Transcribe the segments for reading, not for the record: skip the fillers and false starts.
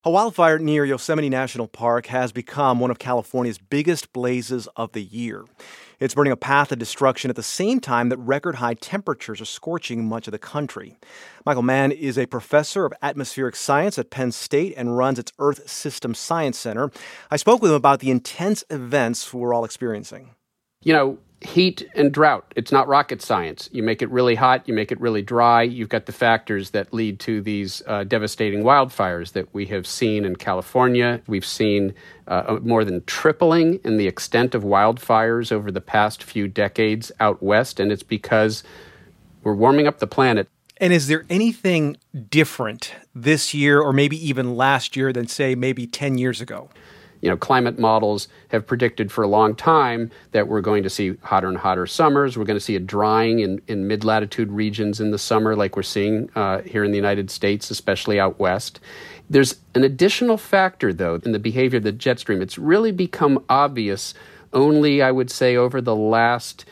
A wildfire near Yosemite National Park has become one of California's biggest blazes of the year. It's burning a path of destruction at the same time that record-high temperatures are scorching much of the country. Michael Mann is a professor of atmospheric science at Penn State and runs its Earth System Science Center. I spoke with him about the intense events we're all experiencing. You know, heat and drought, it's not rocket science. You make it really hot, you make it really dry. You've got the factors that lead to these devastating wildfires that we have seen in California. We've seen more than tripling in the extent of wildfires over the past few decades out west, and it's because we're warming up the planet. And is there anything different this year or maybe even last year than, say, maybe 10 years ago? You know, climate models have predicted for a long time that we're going to see hotter and hotter summers. We're going to see a drying in mid-latitude regions in the summer like we're seeing here in the United States, especially out west. There's an additional factor, though, in the behavior of the jet stream. It's really become obvious only, I would say, over the last,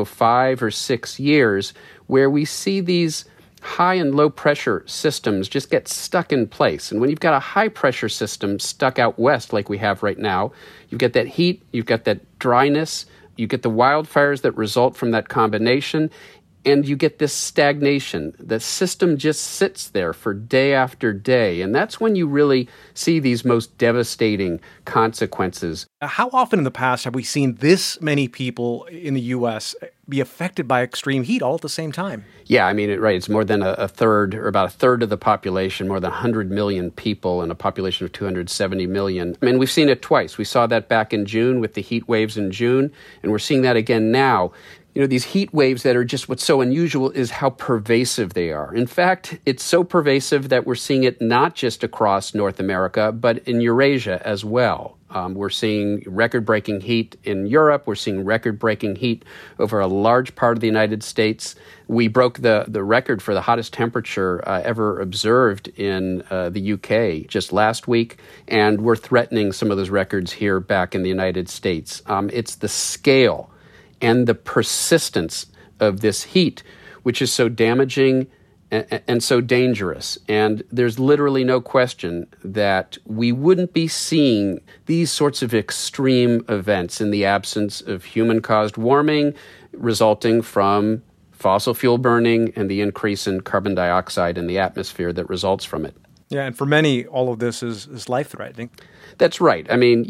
5 or 6 years, where we see these high and low pressure systems just get stuck in place. And when you've got a high pressure system stuck out west like we have right now, you've got that heat, you've got that dryness, you get the wildfires that result from that combination, and you get this stagnation. The system just sits there for day after day, and that's when you really see these most devastating consequences. How often in the past have we seen this many people in the U.S. be affected by extreme heat all at the same time? Yeah, I mean, right. It's more than a third, or about a third of the population, more than 100 million people in a population of 270 million. I mean, we've seen it twice. We saw that back in June with the heat waves in June, and we're seeing that again now. You know, these heat waves that are just what's so unusual is how pervasive they are. In fact, it's so pervasive that we're seeing it not just across North America, but in Eurasia as well. We're seeing record-breaking heat in Europe. We're seeing record-breaking heat over a large part of the United States. We broke the record for the hottest temperature ever observed in the UK just last week, and we're threatening some of those records here back in the United States. It's the scale and the persistence of this heat, which is so damaging and so dangerous. And there's literally no question that we wouldn't be seeing these sorts of extreme events in the absence of human-caused warming resulting from fossil fuel burning and the increase in carbon dioxide in the atmosphere that results from it. Yeah, and for many, all of this is life-threatening. That's right. I mean,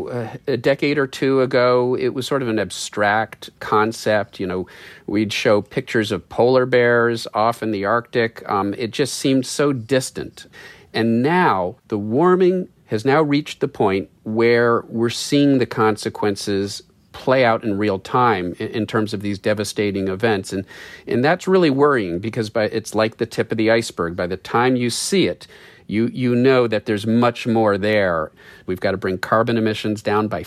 a decade or two ago, it was sort of an abstract concept. We'd show pictures of polar bears off in the Arctic. It just seemed so distant. And now the warming has now reached the point where we're seeing the consequences play out in real time in terms of these devastating events. And that's really worrying because it's like the tip of the iceberg. By the time you see it, you know that there's much more there. We've got to bring carbon emissions down by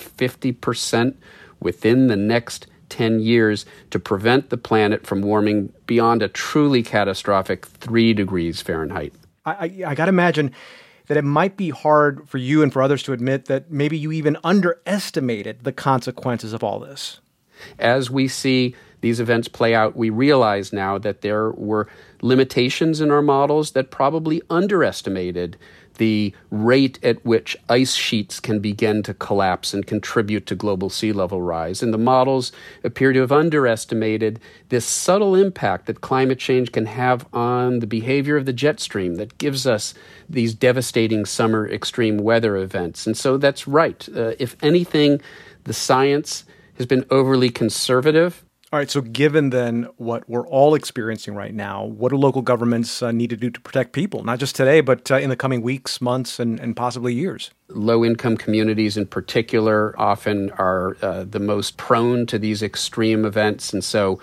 50% within the next 10 years to prevent the planet from warming beyond a truly catastrophic 3 degrees Fahrenheit. I got to imagine that it might be hard for you and for others to admit that maybe you even underestimated the consequences of all this. As we see these events play out, we realize now that there were limitations in our models that probably underestimated the rate at which ice sheets can begin to collapse and contribute to global sea level rise. And the models appear to have underestimated this subtle impact that climate change can have on the behavior of the jet stream that gives us these devastating summer extreme weather events. And so that's right. If anything, the science has been overly conservative. All right, so given then what we're all experiencing right now, what do local governments need to do to protect people, not just today, but in the coming weeks, months, and possibly years? Low-income communities in particular often are the most prone to these extreme events. And so,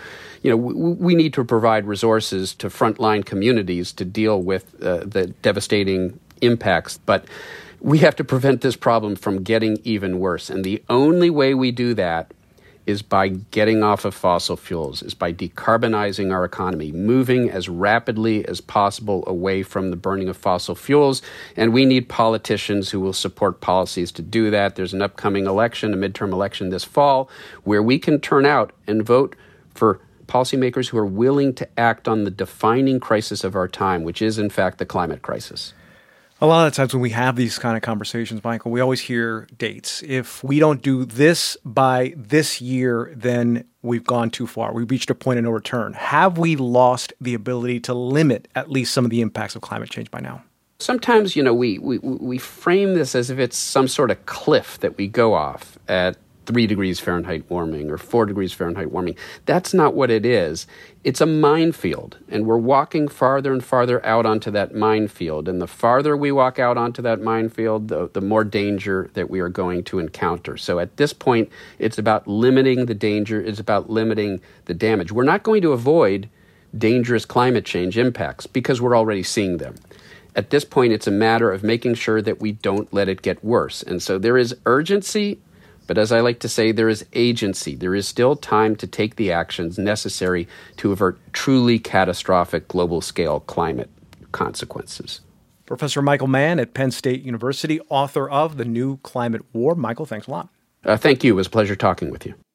we need to provide resources to frontline communities to deal with the devastating impacts. But we have to prevent this problem from getting even worse. And the only way we do that is by getting off of fossil fuels, is by decarbonizing our economy, moving as rapidly as possible away from the burning of fossil fuels. And we need politicians who will support policies to do that. There's an upcoming election, a midterm election this fall, where we can turn out and vote for policymakers who are willing to act on the defining crisis of our time, which is, in fact, the climate crisis. A lot of the times when we have these kind of conversations, Michael, we always hear dates. If we don't do this by this year, then we've gone too far. We've reached a point of no return. Have we lost the ability to limit at least some of the impacts of climate change by now? Sometimes, we frame this as if it's some sort of cliff that we go off at 3 degrees Fahrenheit warming or 4 degrees Fahrenheit warming. That's not what it is. It's a minefield, and we're walking farther and farther out onto that minefield. And the farther we walk out onto that minefield, the more danger that we are going to encounter. So at this point, it's about limiting the danger. It's about limiting the damage. We're not going to avoid dangerous climate change impacts because we're already seeing them. At this point, it's a matter of making sure that we don't let it get worse. And so there is urgency. But as I like to say, there is agency. There is still time to take the actions necessary to avert truly catastrophic global-scale climate consequences. Professor Michael Mann at Penn State University, author of The New Climate War. Michael, thanks a lot. Thank you. It was a pleasure talking with you.